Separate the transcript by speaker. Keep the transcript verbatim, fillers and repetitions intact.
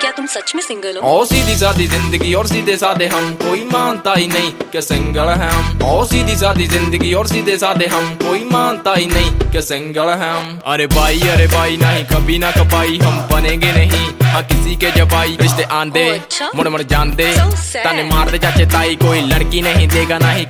Speaker 1: क्या तुम सच में सिंगल हो?
Speaker 2: ओ सीधी सादी जिंदगी और सीधे साधे हम, कोई मानता ही नहीं कि सिंगल है हम। ओ सीधी सादी जिंदगी और सीधे साधे हम, कोई मानता ही नहीं कि सिंगल है हम। अरे भाई अरे भाई नहीं कभी ना कपाई, हम बनेंगे नहीं हाँ किसी के जबाई। रिश्ते आंदे
Speaker 1: oh, अच्छा?
Speaker 2: मुड़ मुड़ जान दे
Speaker 1: so
Speaker 2: ताने मार दे चाचे ताई, कोई लड़की नहीं देगा ना ही